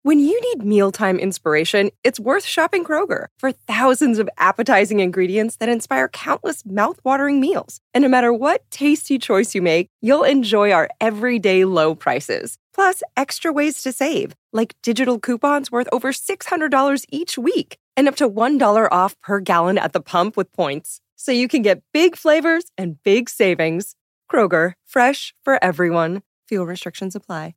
When you need mealtime inspiration, it's worth shopping Kroger for thousands of appetizing ingredients that inspire countless mouth-watering meals. And no matter what tasty choice you make, you'll enjoy our everyday low prices. Plus, extra ways to save, like digital coupons worth over $600 each week and up to $1 off per gallon at the pump with points. So you can get big flavors and big savings. Kroger, fresh for everyone. Fuel restrictions apply.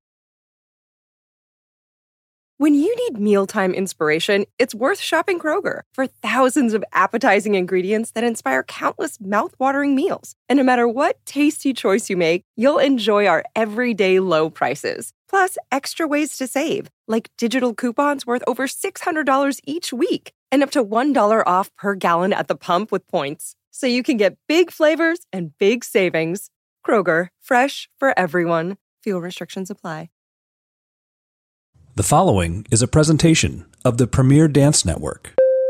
When you need mealtime inspiration, it's worth shopping Kroger for thousands of appetizing ingredients that inspire countless mouth-watering meals. And no matter what tasty choice you make, you'll enjoy our everyday low prices. Plus, extra ways to save, like digital coupons worth over $600 each week and up to $1 off per gallon at the pump with points. So you can get big flavors and big savings. Kroger, fresh for everyone. Fuel restrictions apply. The following is a presentation of the Premier Dance Network.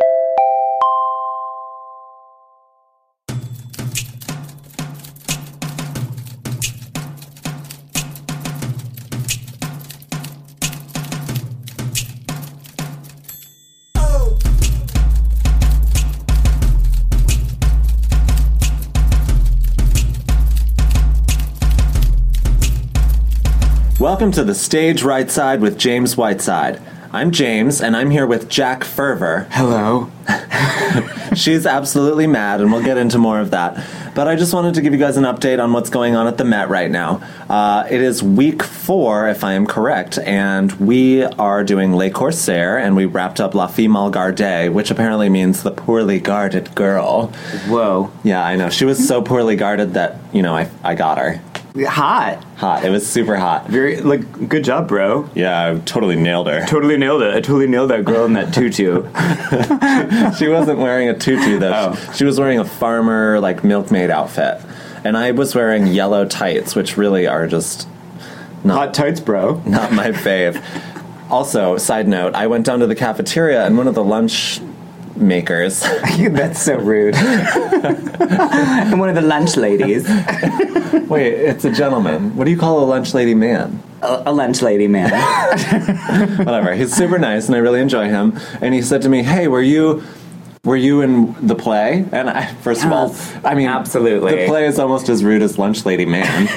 Welcome to the Stage Right Side with James Whiteside. I'm James, and I'm here with Jack Ferver. Hello. She's absolutely mad, and we'll get into more of that. But I just wanted to give you guys an update on what's going on at the Met right now. It is week 4, if I am correct, and we are doing Les Corsaires, and we wrapped up La Fille Mal Gardée, which apparently means the poorly guarded girl. Whoa. Yeah, I know. She was so poorly guarded that, I got her. Hot. It was super hot. Good job, bro. Yeah, I totally nailed her. Totally nailed it. I totally nailed that girl in that tutu. She wasn't wearing a tutu, though. Oh. She was wearing a farmer, milkmaid outfit. And I was wearing yellow tights, which really are just Hot tights, bro. not my fave. Also, side note, I went down to the cafeteria and one of the lunch makers... That's so rude. And one of the lunch ladies. Wait, it's a gentleman. What do you call a lunch lady man? A lunch lady man. Whatever. He's super nice, and I really enjoy him. And he said to me, "Hey, were you in the play?" And I, first of all, absolutely. The play is almost as rude as lunch lady man.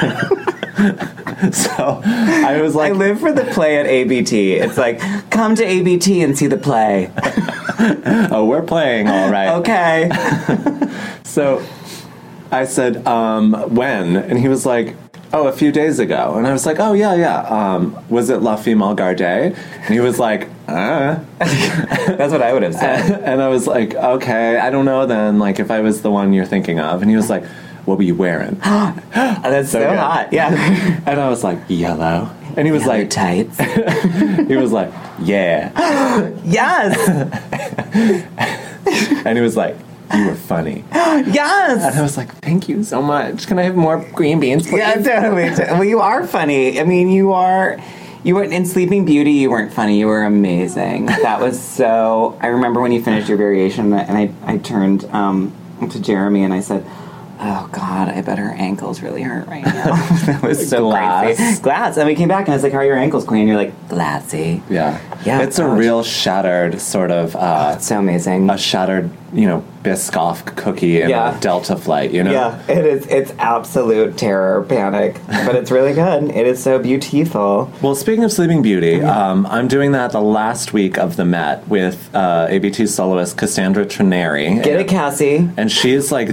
So I was like, I live for the play at ABT. It's like, come to ABT and see the play. Oh, we're playing, all right. Okay. So I said, when? And he was like, oh, a few days ago. And I was like, oh, yeah. Was it La Fille Mal Gardée? And he was like, That's what I would have said. And I was like, okay, I don't know then, if I was the one you're thinking of. And he was like, what were you wearing? That's so good. hot. Yeah. And I was like, yellow. And he was Yellow like, tights. he was like, yeah. Yes. And he was like, you were funny. Yes. And I was like, thank you so much. Can I have more green beans, please? Yeah, totally. Well, you are funny. I mean, you weren't in Sleeping Beauty. You weren't funny. You were amazing. That was so. I remember when you finished your variation, and I turned to Jeremy and I said, "Oh God, I bet her ankles really hurt right now." That was so crazy. Glass. And we came back and I was like, "How are your ankles, Queen?" You're like, "Glassy." Yeah. Yeah. It's a real shattered sort of. It's so amazing. A shattered, Biscoff cookie in a Delta flight, Yeah, it is. It's absolute terror, panic, but it's really good. It is so beautiful. Well, speaking of Sleeping Beauty, I'm doing that the last week of the Met with ABT soloist Cassandra Trineri. Get it, Cassie. And she's I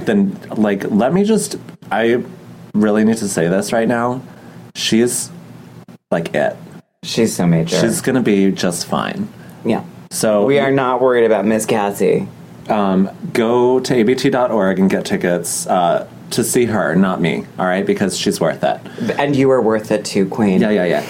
really need to say this right now. She's it. She's so major. She's going to be just fine. Yeah. So We are not worried about Miss Cassie. Go to abt.org and get tickets to see her, not me, all right? Because she's worth it. And you are worth it too, Queen. Yeah.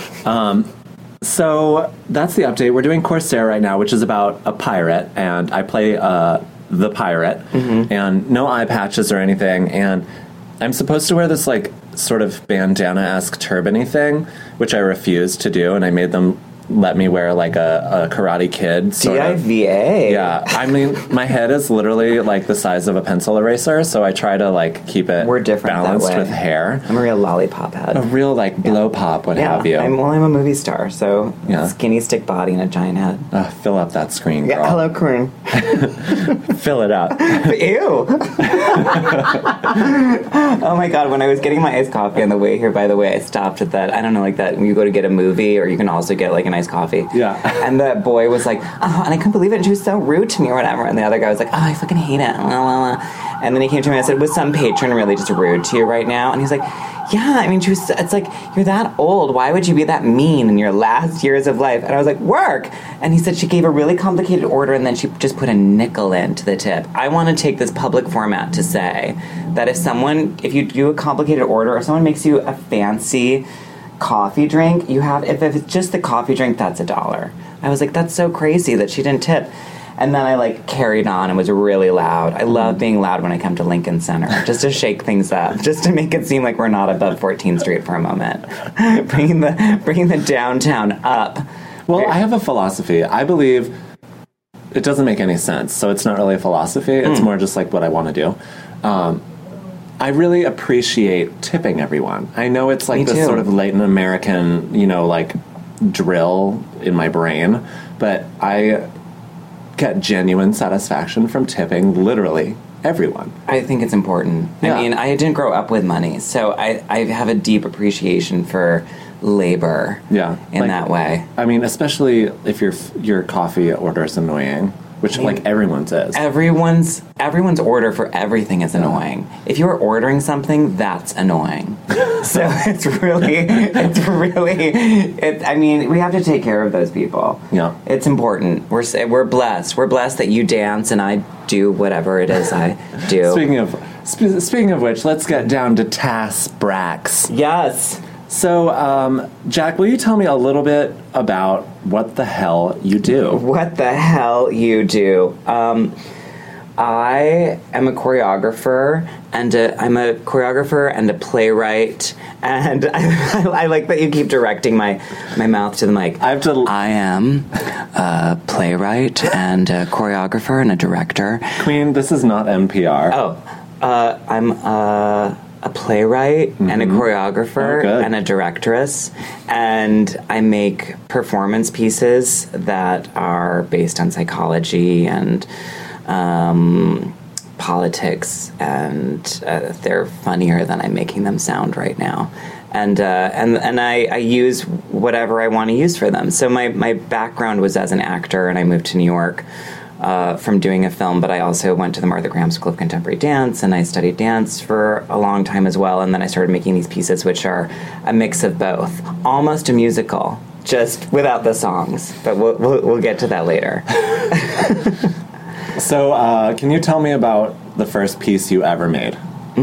So that's the update. We're doing Corsair right now, which is about a pirate, and I play the pirate, and no eye patches or anything, and I'm supposed to wear this, sort of bandana-esque turban-y thing, which I refused to do, and I made them let me wear like a Karate Kid sort of. DIVA. Yeah, I mean, my head is literally like the size of a pencil eraser, so I try to like keep it We're different balanced that way. with hair. I'm a real lollipop head. A real like blow pop, what have you? I'm a movie star, so Yeah. skinny stick body and a giant head. Fill up that screen, girl. Yeah, hello, Corinne. Fill it up. Ew. Oh my god, when I was getting my iced coffee on the way here, by the way, I stopped at that, I don't know, like that, when you go to get a movie, or you can also get like an iced coffee. Yeah. And that boy was like, oh, and I couldn't believe it, and she was so rude to me or whatever. And the other guy was like, oh, I fucking hate it. And then he came to me and I said, was some patron really just rude to you right now? And he's like, yeah, I mean, it's like, you're that old. Why would you be that mean in your last years of life? And I was like, work. And he said she gave a really complicated order and then she just put a nickel into the tip. I want to take this public format to say that if you do a complicated order or someone makes you a fancy coffee drink, if it's just the coffee drink, that's $1. I was like, that's so crazy that she didn't tip. And then I like carried on and was really loud. I love being loud when I come to Lincoln Center, just to shake things up, just to make it seem like we're not above 14th Street for a moment, bringing the downtown up. Well, I have a philosophy. I believe it doesn't make any sense, so it's not really a philosophy. It's more just like what I want to do. I really appreciate tipping everyone. I know it's like this sort of Latin American, like drill in my brain, but I get genuine satisfaction from tipping literally everyone. I think it's important. Yeah. I mean, I didn't grow up with money, so I have a deep appreciation for labor in that way. I mean, especially if your coffee order is annoying, which like everyone's is. Everyone's order for everything is annoying. If you're ordering something, that's annoying. So I mean, we have to take care of those people. Yeah. It's important. We're blessed. We're blessed that you dance and I do whatever it is I do. Speaking of which, let's get down to Tass Brax. Yes. So, Jack, will you tell me a little bit about what the hell you do? What the hell you do? I am a choreographer, and I'm a choreographer and a playwright, and I like that you keep directing my mouth to the mic. I am a playwright and a choreographer and a director. Queen, this is not NPR. I'm a playwright and a choreographer and a directress, and I make performance pieces that are based on psychology and politics, and they're funnier than I'm making them sound right now. And I use whatever I want to use for them. So my background was as an actor, and I moved to New York from doing a film, but I also went to the Martha Graham School of Contemporary Dance, and I studied dance for a long time as well, and then I started making these pieces, which are a mix of both. Almost a musical, just without the songs, but we'll get to that later. So, can you tell me about the first piece you ever made?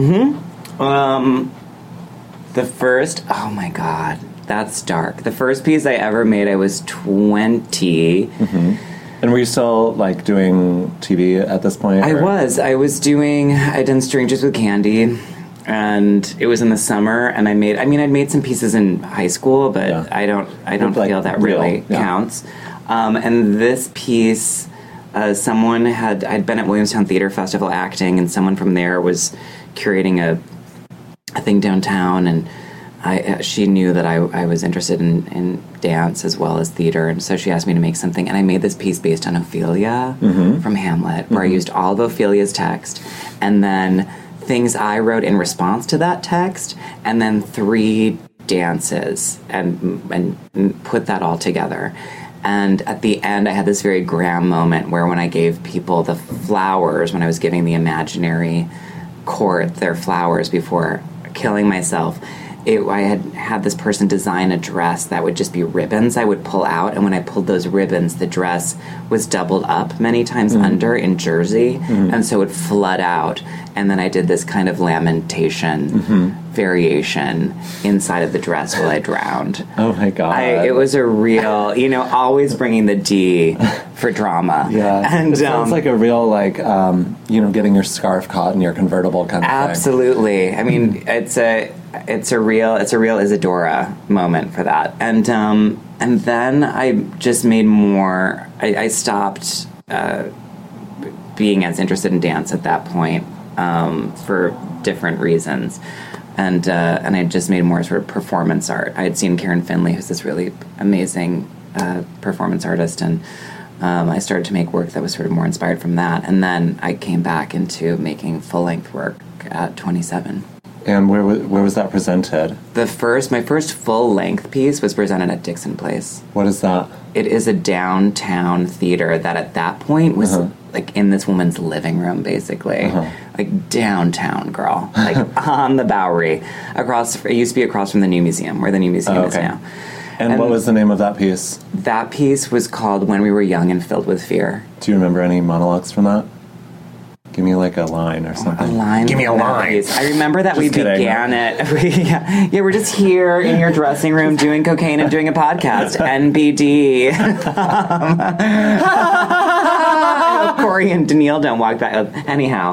Oh my god, that's dark. The first piece I ever made, I was 20. And were you still, like, doing TV at this point? I had done Strangers with Candy, and it was in the summer, and I'd made some pieces in high school, but I don't feel that really counts. And this piece, I'd been at Williamstown Theater Festival acting, and someone from there was curating a thing downtown, and she knew that I was interested in dance as well as theater, and so she asked me to make something, and I made this piece based on Ophelia from Hamlet, where I used all of Ophelia's text, and then things I wrote in response to that text, and then 3 dances, and put that all together. And at the end, I had this very Graham moment where when I gave people the flowers, when I was giving the imaginary court their flowers before killing myself, I had this person design a dress that would just be ribbons I would pull out, and when I pulled those ribbons, the dress was doubled up many times under in jersey, and so it would flood out, and then I did this kind of lamentation variation inside of the dress while I drowned. Oh my god. It was a real, always bringing the D for drama. Yeah. And it sounds like a real, like, getting your scarf caught in your convertible kind of thing. Absolutely. I mean, it's a real Isadora moment for that. And And then I just made more. I stopped being as interested in dance at that point for different reasons. And I just made more sort of performance art. I had seen Karen Finley, who's this really amazing performance artist, and I started to make work that was sort of more inspired from that. And then I came back into making full-length work at 27. And where was that presented? My first full-length piece was presented at Dixon Place. What is that? It is a downtown theater that at that point was like in this woman's living room, basically. Like downtown, girl. Like on the Bowery. It used to be across from the New Museum, where the New Museum is now. And what was the name of that piece? That piece was called When We Were Young and Filled with Fear. Do you remember any monologues from that? Give me like a line or something. A line? Give me a line. Piece. I remember that we began it. Yeah, we're just here in your dressing room doing cocaine and doing a podcast. NBD. Corey and Danielle don't walk back. Anyhow.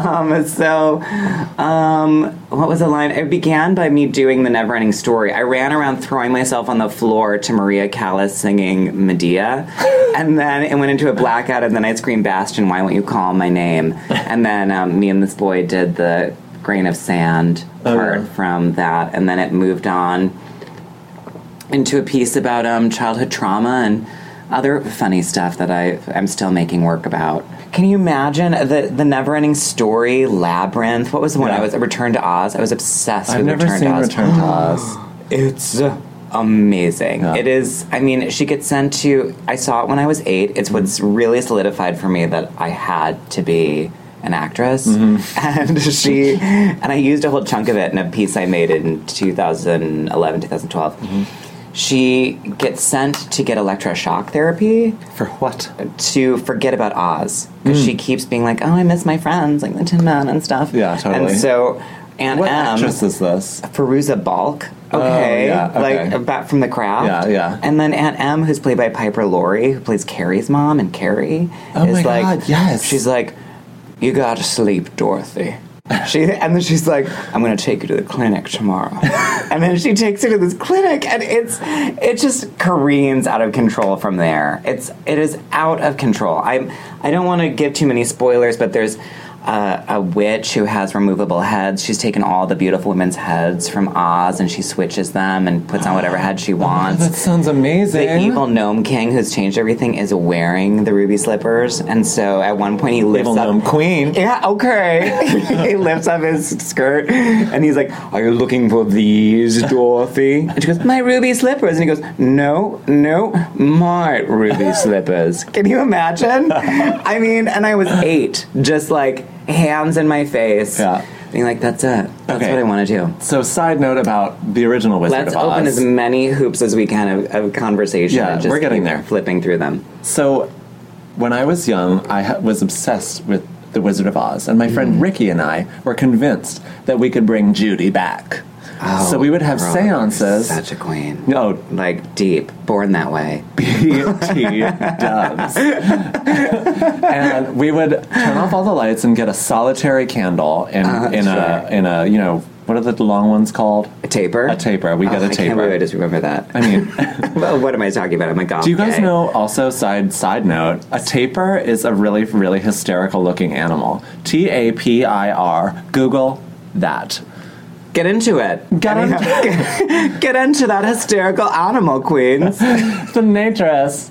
What was the line? It began by me doing the Neverending Story. I ran around throwing myself on the floor to Maria Callas singing Medea. And then it went into a blackout, and then I screamed, Bastion, why won't you call my name? And then me and this boy did the Grain of Sand part from that. And then it moved on into a piece about childhood trauma and other funny stuff that I'm still making work about. Can you imagine the Neverending Story, Labyrinth? What was the one I was? Return to Oz. I was obsessed with Return to Oz. Return to Oz. It's amazing. Yeah. It is. I mean, she gets sent to. I saw it when I was 8. It's what's really solidified for me that I had to be an actress. And I used a whole chunk of it in a piece I made in 2011, 2012. She gets sent to get electroshock therapy. For what? To forget about Oz. Because she keeps being like, oh, I miss my friends, like the Tin Man and stuff. Yeah, totally. And so Aunt what M... actress is this? Feruza Balk. Okay. Like, back from The Craft. Yeah. And then Aunt M, who's played by Piper Laurie, who plays Carrie's mom, and Carrie is like... God, yes. She's like, you gotta sleep, Dorothy. And then she's like, I'm going to take you to the clinic tomorrow. And then she takes her to this clinic, and it just careens out of control from there. It is out of control. I don't want to give too many spoilers, but there's a witch who has removable heads. She's taken all the beautiful women's heads from Oz, and she switches them and puts on whatever head she wants. That sounds amazing. The evil gnome king who's changed everything is wearing the ruby slippers, and so at one point he lifts evil up... gnome queen. Yeah, okay. He lifts up his skirt, and he's like, are you looking for these, Dorothy? And she goes, my ruby slippers. And he goes, no, my ruby slippers. Can you imagine? I mean, and I was 8, just like... hands in my face, being like, that's it. That's what I want to do. So, side note about the original Wizard of Oz. Let's open as many hoops as we can of conversation. Yeah, and just we're getting there. Flipping through them. So, when I was young, I was obsessed with the Wizard of Oz, and my friend Ricky and I were convinced that we could bring Judy back. Oh, so we would have seances. Such a queen. No, like deep, born that way. BT does. And we would turn off all the lights and get a solitary candle in a you know, what are the long ones called? A taper. A taper. We get a taper. I can't believe I just remember that. I mean, well, what am I talking about? I'm a goth. Do you guys know? Also, side note, a tapir is a really really hysterical looking animal. TAPIR. Google that. Get into it. Get into that hysterical animal, queens. The naturist.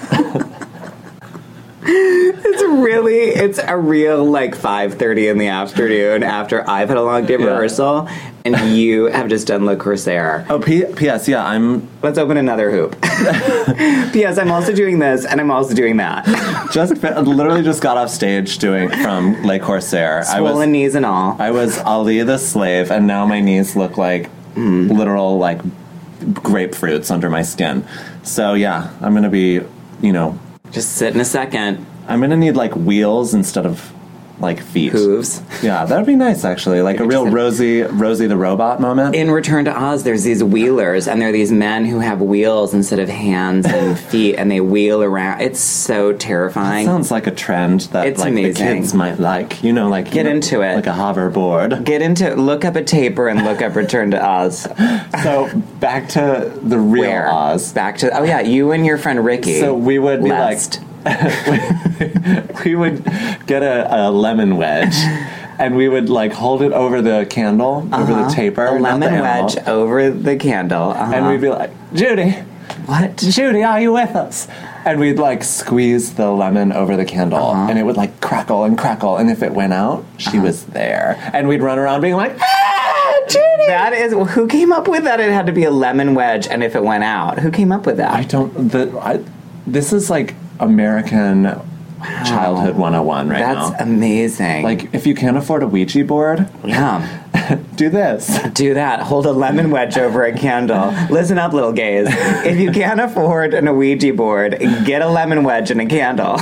It's a real, like, 5:30 in the afternoon after I've had a long day of rehearsal, and you have just done Le Corsair. Oh, P.S., yeah, Let's open another hoop. P.S., I'm also doing this, and I'm also doing that. Literally just got off stage from Le Corsair. Swollen knees and all. I was Ali the slave, and now my knees look like literal, like, grapefruits under my skin. So, yeah, I'm going to be, you know... Just sit in a second. I'm going to need, like, wheels instead of like feet. Hooves. Yeah, that would be nice actually. Like a real Rosie the robot moment. In Return to Oz, there's these wheelers, and they're these men who have wheels instead of hands and feet, and they wheel around. It's so terrifying. Sounds like a trend that It's like amazing. the kids might like. You know, like Get into it. like a hoverboard. Get into it. Look up a taper and look up Return to Oz. So back to the real Where? Oz. Back to you and your friend Ricky. So we would be Lest. we would get a lemon wedge, and we would like hold it over the candle, over the taper, a not the lemon animal. wedge over the candle. And we'd be like, Judy, what? Judy, are you with us? And we'd like squeeze the lemon over the candle, and it would like crackle and crackle. And if it went out, she was there, and we'd run around being like, ah, Judy. That is, who came up with that? It had to be a lemon wedge, and if it went out, who came up with that? This is like American childhood 101 right now. That's amazing. Like, if you can't afford a Ouija board, yeah. do this. Do that. Hold a lemon wedge over a candle. Listen up, little gays. If you can't afford an Ouija board, get a lemon wedge and a candle.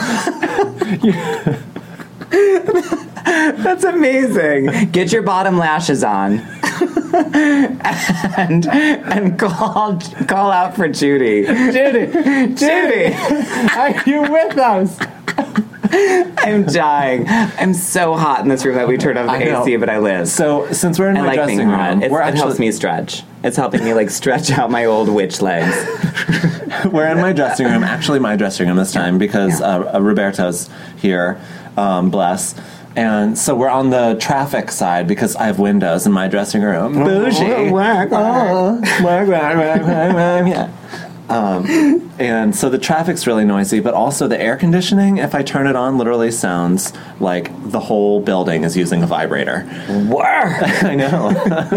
That's amazing. Get your bottom lashes on. and call out for Judy. Judy, Are you with us? I'm dying. I'm so hot in this room that we turned off the I know. AC, but I live. So, since we're in I my like dressing being room, hot. we're It helps me stretch. It's helping me like stretch out my old witch legs. We're in my dressing room, actually my dressing room this time, because Roberto's here, bless. And so we're on the traffic side because I have windows in my dressing room. Bougie. Yeah. And so the traffic's really noisy, but also the air conditioning, if I turn it on, literally sounds like the whole building is using a vibrator. I know.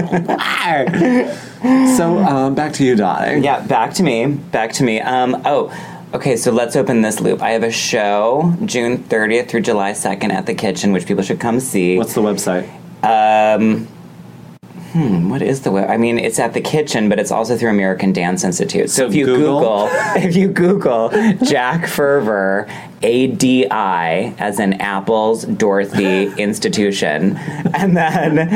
So back to you, Dottie. Yeah, back to me. Okay, so let's open this loop. I have a show June 30th through July 2nd at the Kitchen, which people should come see. What's the website? What is the web? I mean, it's at the Kitchen, but it's also through American Dance Institute. So if you Google Jack Ferver, ADI, as in Apples, Dorothy, Institution, and then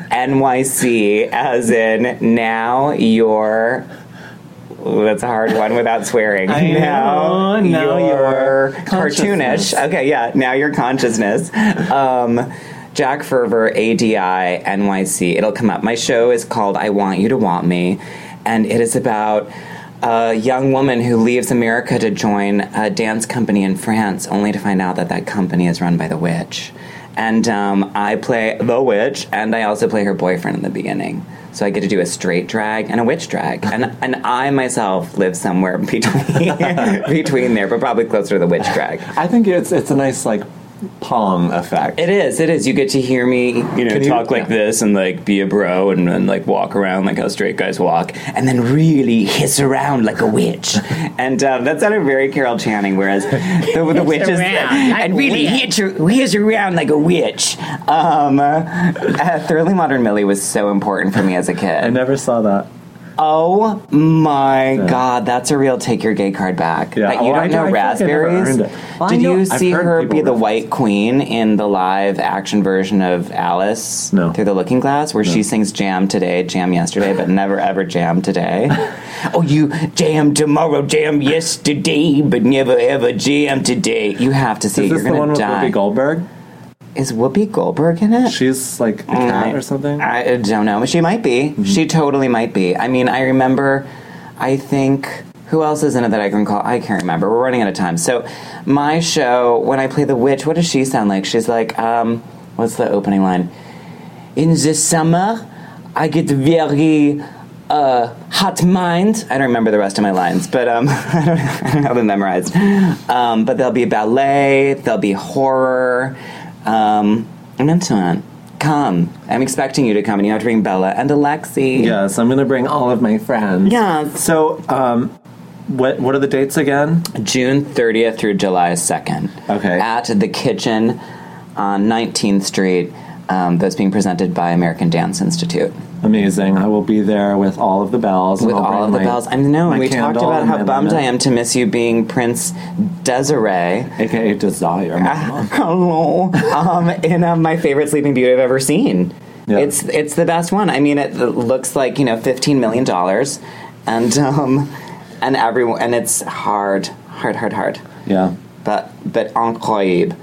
NYC, as in Now You're... Ooh, that's a hard one without swearing. Now you're cartoonish. Okay, yeah, Now Your Consciousness. Jack Ferver, ADI, NYC. It'll come up. My show is called I Want You to Want Me, and it is about a young woman who leaves America to join a dance company in France, only to find out that that company is run by the witch. And I play the witch, and I also play her boyfriend in the beginning. So I get to do a straight drag and a witch drag. And I myself live somewhere between there, but probably closer to the witch drag. I think it's a nice, like, Pong effect. It is. You get to hear me, talk like this and like be a bro and like walk around like how straight guys walk, and then really hiss around like a witch. And that sounded very Carol Channing, whereas the witch is and really hiss around like a witch. Thoroughly Modern Millie was so important for me as a kid. I never saw that. Oh my God, that's a real take your gay card back. Yeah. That you don't know Raspberries? Did you see her be the White Queen in the live action version of Alice Through the Looking Glass, where she sings Jam Today, Jam Yesterday, but never ever Jam Today? Oh, you jam tomorrow, jam yesterday, but never ever jam today. You have to see it. You're going to die. Whoopi Goldberg? Is Whoopi Goldberg in it? She's like a cat or something? I don't know. She might be. Mm-hmm. She totally might be. I mean, I remember, I think, who else is in it that I can call? I can't remember. We're running out of time. So my show, when I play the witch, what does she sound like? She's like, what's the opening line? In the summer, I get very hot mind. I don't remember the rest of my lines, but I don't have them memorized. But there'll be ballet, there'll be horror. I'm into it. Come. I'm expecting you to come, and you have to bring Bella and Alexi. Yes, I'm going to bring all of my friends. Yes. So, what are the dates again? June 30th through July 2nd. Okay. At the Kitchen on 19th Street. That's being presented by American Dance Institute. Amazing. I will be there with all of the bells. With all of the bells. I know, and we talked about how bummed I am to miss you being Prince Desiree. A.k.a. Desire. Hello. In my favorite Sleeping Beauty I've ever seen. Yeah. It's the best one. I mean, it looks like, $15 million. And everyone, and it's hard. Yeah. But incroyable.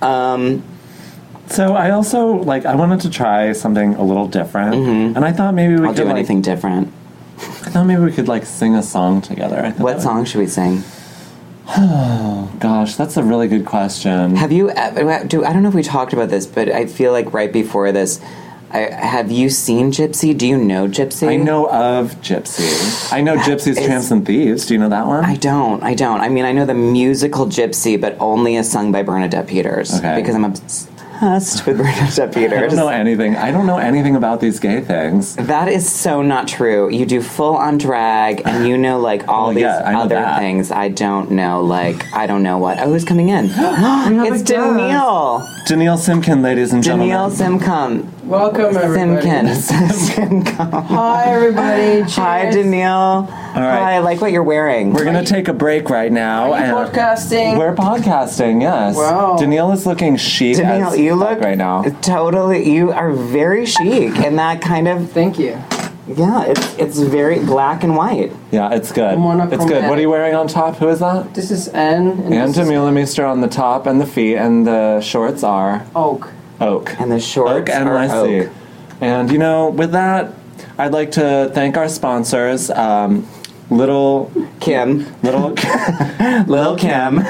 So I also, I wanted to try something a little different. Mm-hmm. And I thought maybe we could do anything different. I thought maybe we could, sing a song together. What song should we sing? Oh, gosh, that's a really good question. Have you, I don't know if we talked about this, but I feel like right before this, have you seen Gypsy? Do you know Gypsy? I know of Gypsy. I know Gypsy's Tramps and Thieves. Do you know that one? I don't. I mean, I know the musical Gypsy, but only as sung by Bernadette Peters. Okay. Because I'm obsessed with Bernadette Peters. I don't know anything. I don't know anything about these gay things. That is so not true. You do full on drag, and all these other things. I don't know. I don't know what. Oh, who's coming in? It's Danielle. Danielle Simkin, ladies and gentlemen. Danielle Simkin. Welcome, everybody. Simkin. Hi, everybody. Cheers. Hi, Danielle. All right. Hi, I like what you're wearing. We're going to take a break right now. Are you podcasting? We're podcasting, yes. Wow. Danielle is looking chic Danielle, you look right now. Totally. You are very chic in that kind of... Thank you. Yeah, it's very black and white. Yeah, it's good. It's good. What are you wearing on top? Who is that? This is Anne. Anne Demeulemeester on the top and the feet, and the shorts are... Oak. And the shorts Oak are NYC. Oak. And, with that, I'd like to thank our sponsors, Little Kim. Little Kim.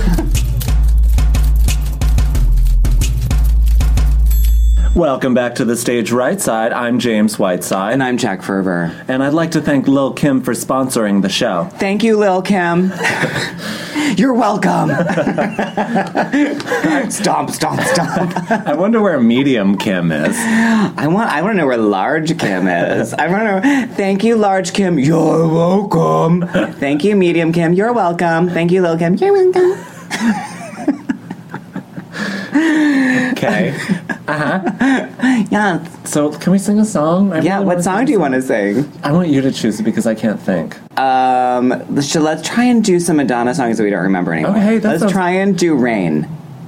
Welcome back to the stage right side. I'm James Whiteside. And I'm Jack Ferber. And I'd like to thank Lil Kim for sponsoring the show. Thank you, Lil Kim. You're welcome. Stomp, stomp, stomp. I wonder where Medium Kim is. I want to know where Large Kim is. I want to know. Thank you, Large Kim. You're welcome. Thank you, Medium Kim. You're welcome. Thank you, Lil Kim. You're welcome. Okay. Yeah. So, can we sing a song? What song do you want to sing? I want you to choose it because I can't think. Let's try and do some Madonna songs that we don't remember anymore. Okay, let's try and do Rain.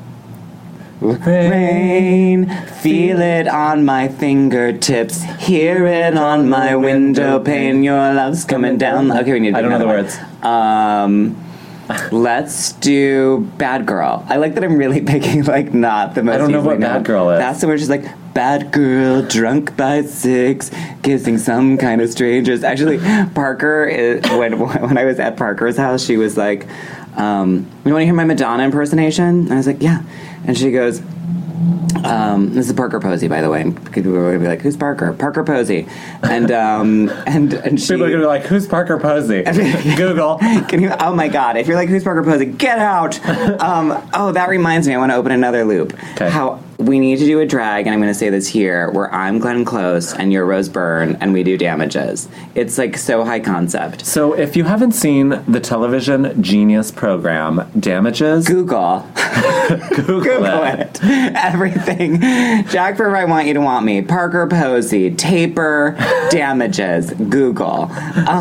Rain, feel it on my fingertips, hear it on my window pane, your love's coming down. Okay, we need to do I don't know the one. words. Let's do Bad Girl. I like that I'm really picking, not the most. I don't know what Bad Girl is. That's the word she's like, bad girl, drunk by 6, kissing some kind of strangers. Actually, Parker, when I was at Parker's house, she was like, you want to hear my Madonna impersonation? And I was like, yeah. And she goes, this is Parker Posey, by the way. People are going to be like, who's Parker? Parker Posey. And she... People are going to be like, who's Parker Posey? Google. Oh, my God. If you're like, who's Parker Posey? Get out! That reminds me. I want to open another loop. Okay. We need to do a drag, and I'm going to say this here, where I'm Glenn Close and you're Rose Byrne, and we do Damages. It's, so high concept. So if you haven't seen the television Genius program, Damages... Google it. Everything. Jack Ferber, I Want You to Want Me. Parker Posey. Taper. Damages. Google.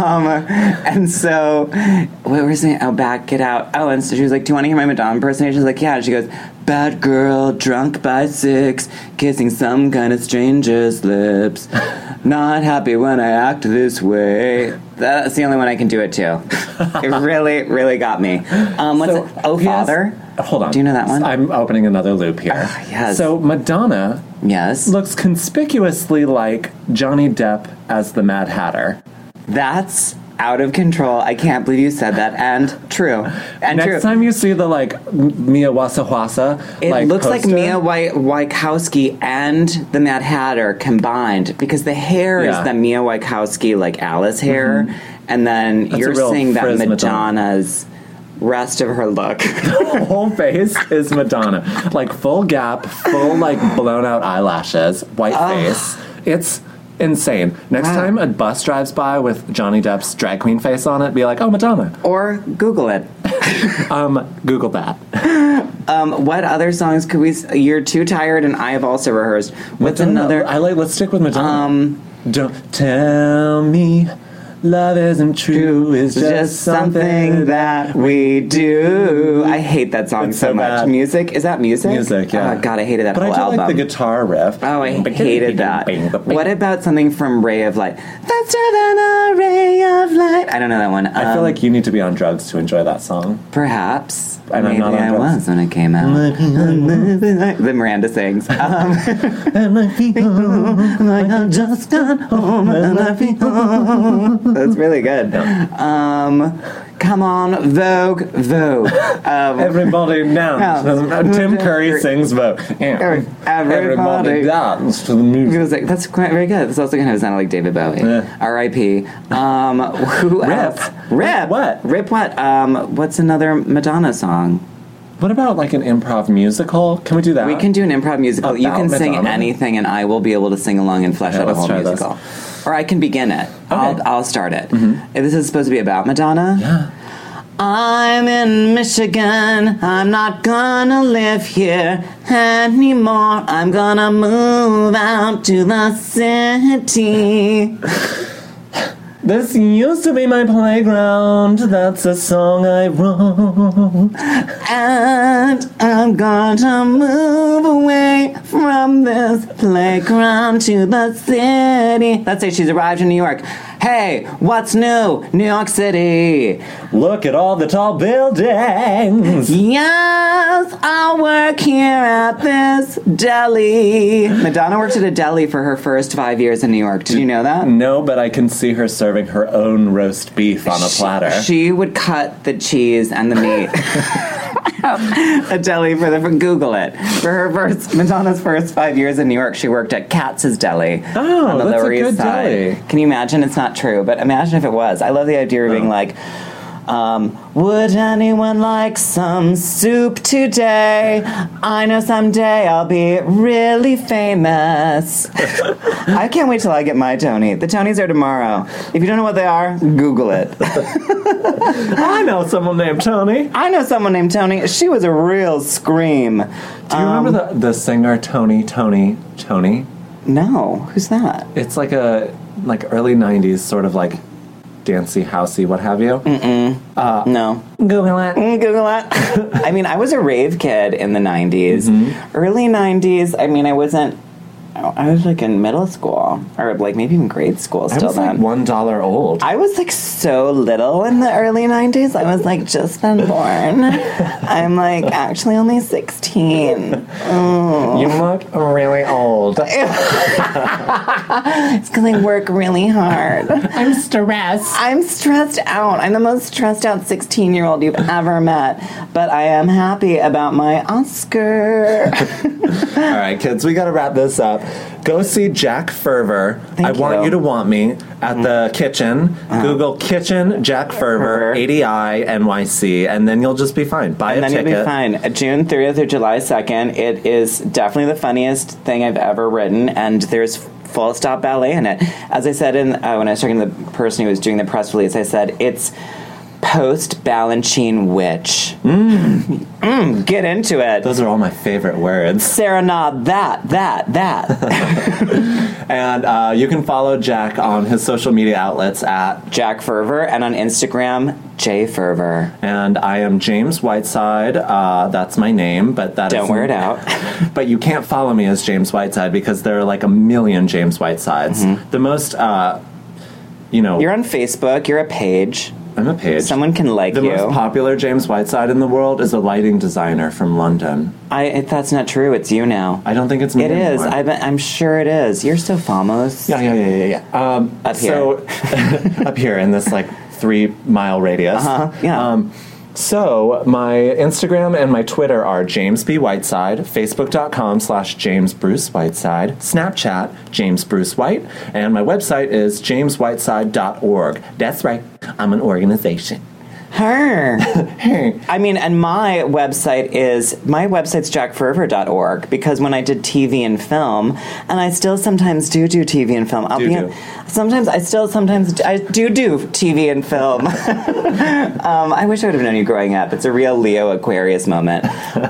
And so, what was it? Oh, Back It Out. Oh, and so she was like, do you want to hear my Madonna impersonation? I was like, yeah. And she goes... Bad girl, drunk by 6, kissing some kind of stranger's lips. Not happy when I act this way. That's the only one I can do it to. It really, really got me. What's it? Oh, Father? Hold on. Do you know that one? I'm opening another loop here. Yes. So Madonna looks conspicuously like Johnny Depp as the Mad Hatter. That's... out of control. I can't believe you said that. And true. And next time you see the Mia Wasikowska, it looks poster, like Mia Wasikowska and the Mad Hatter combined, because the hair is the Mia Wasikowska Alice hair, and then you're seeing that Madonna's rest of her look. The whole face is Madonna, full gap, full blown out eyelashes, white face. Insane. Next Wow. time a bus drives by with Johnny Depp's drag queen face on it, be like, oh, Madonna. Or Google it. Google that. What other songs could we... You're Too Tired and I Have Also Rehearsed. What's another... Let's stick with Madonna. Don't tell me love isn't true. It's just something that we do. I hate that song It's so so much. bad. Music? Is that music? Music, yeah. Oh, God, I hated that But whole I do album. like the guitar riff. Oh, I hated that. What about something from Ray of Light? Faster than a ray of light. I don't know that one. I feel like you need to be on drugs to enjoy that song. Perhaps. And I'm Maybe not on I drugs. was when it came out. The Miranda sings. And I feel like I just got home and I feel... That's really good. Come on, Vogue. Everybody dance. Tim Curry sings Vogue. Everybody dance to the It music. was like, that's quite very good. This also kind of sounded like David Bowie. Yeah. R.I.P. Who else? Rip. What? Rip what? What's another Madonna song? What about like an improv musical? Can we do that? We can do an improv musical. You About can sing Madonna? anything, and I will be able to sing along and flesh out a let's whole try this. musical. Or I can begin it. I'll start it. If this is supposed to be about Madonna. Yeah. I'm in Michigan. I'm not gonna live here anymore. I'm gonna move out to the city. This used to be my playground. That's a song I wrote. And I'm gonna move away from this playground to the city. Let's say she's arrived in New York. Hey, what's new? New York City. Look at all the tall buildings. Yes, I work here at this deli. Madonna worked at a deli for her first 5 years in New York. Did you know that? No, but I can see her serving her own roast beef on a platter. She would cut the cheese and the meat. A deli Google it. For her Madonna's first 5 years in New York, she worked at Katz's Deli on the that's Lower a East good Side. deli. Can you imagine? It's not true, but imagine if it was. I love the idea of being like, would anyone like some soup today? I know someday I'll be really famous. I can't wait till I get my Tony. The Tonys are tomorrow. If you don't know what they are, Google it. I know someone named Tony. I know someone named Tony. She was a real scream. Do you remember the singer Tony? No. Who's that? It's like a early 90s sort of like dancey, housey, what have you. No. Google it. Google it. I mean, I was a rave kid in the 90s. Early 90s, I mean, I was like in middle school, or like maybe even grade school I still was like then. $1 old. I was like so little in the early 90s. I was like just been born. I'm like actually only 16. You look really old. It's because I work really hard. I'm stressed. I'm stressed out. I'm the most stressed out 16-year-old you've ever met. But I am happy about my Oscar. All right, kids, we got to wrap this up. Go see Jack Ferver. I want you. you to want me at the kitchen. Google kitchen Jack Ferver, ADI NYC, and then you'll just be fine. Buy And a then ticket. you'll be fine. June 30th or July 2nd, it is definitely the funniest thing I've ever written, and there's full stop ballet in it. As I said when I was talking to the person who was doing the press release, I said, it's post-Balanchine witch. Get into it. Those are all my favorite words. Serenade that. And you can follow Jack on his social media outlets at Jack Ferver, and on Instagram, J Ferver. And I am James Whiteside. That's my name, but that Don't is- wear it out. But you can't follow me as James Whiteside because there are like a million James Whitesides. The most, You're on Facebook. You're a page. I'm a page. Someone can like the you. most popular James Whiteside in the world is a lighting designer from London. That's not true. It's you now. I don't think it's me It is. anymore. I'm sure it is. You're so famous. Yeah. Up So, up here in this like 3-mile radius. Yeah. So my Instagram and my Twitter are James B. Whiteside, Facebook.com/James Bruce Whiteside, Snapchat James Bruce White, and my website is jameswhiteside.org. That's right, I'm an organization. Her. I mean, and my website's jackferver.org, because when I did TV and film, and I still sometimes do TV and film. I do TV and film. I wish I would have known you growing up. It's a real Leo Aquarius moment.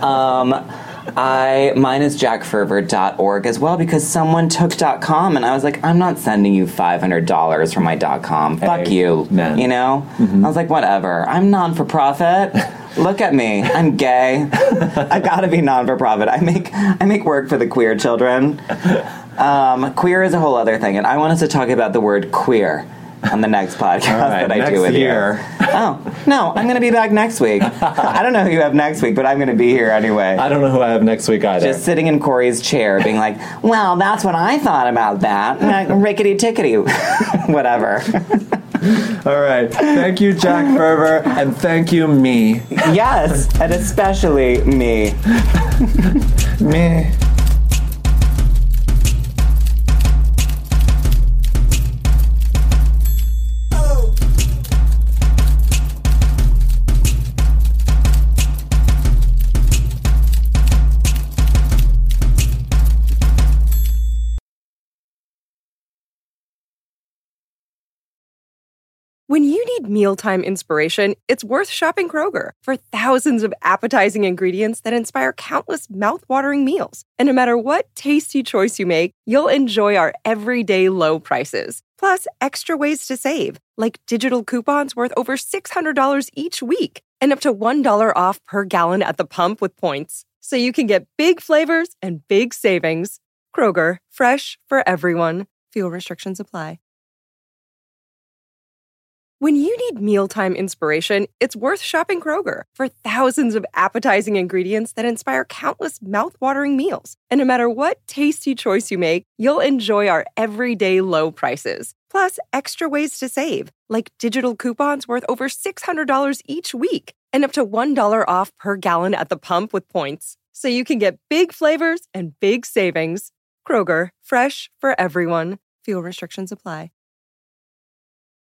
Mine is jackferver.org as well, because someone took .com and I was like, I'm not sending you $500 for my .com. Fuck you. Man. You know? I was like, whatever. I'm non-for-profit. Look at me. I'm gay. I gotta be non-for-profit. I make work for the queer children. Queer is a whole other thing, and I want us to talk about the word queer on the next podcast that I do with you. Oh, no, I'm going to be back next week. I don't know who you have next week, but I'm going to be here anyway. I don't know who I have next week either. Just sitting in Corey's chair being like, well, that's what I thought about that. Rickety-tickety. Whatever. All right. Thank you, Jack Ferver, and thank you, me. Yes, and especially me. Me. When you need mealtime inspiration, it's worth shopping Kroger for thousands of appetizing ingredients that inspire countless mouth-watering meals. And no matter what tasty choice you make, you'll enjoy our everyday low prices. Plus, extra ways to save, like digital coupons worth over $600 each week and up to $1 off per gallon at the pump with points. So you can get big flavors and big savings. Kroger, fresh for everyone. Fuel restrictions apply. When you need mealtime inspiration, it's worth shopping Kroger for thousands of appetizing ingredients that inspire countless mouth-watering meals. And no matter what tasty choice you make, you'll enjoy our everyday low prices. Plus, extra ways to save, like digital coupons worth over $600 each week and up to $1 off per gallon at the pump with points. So you can get big flavors and big savings. Kroger, fresh for everyone. Fuel restrictions apply.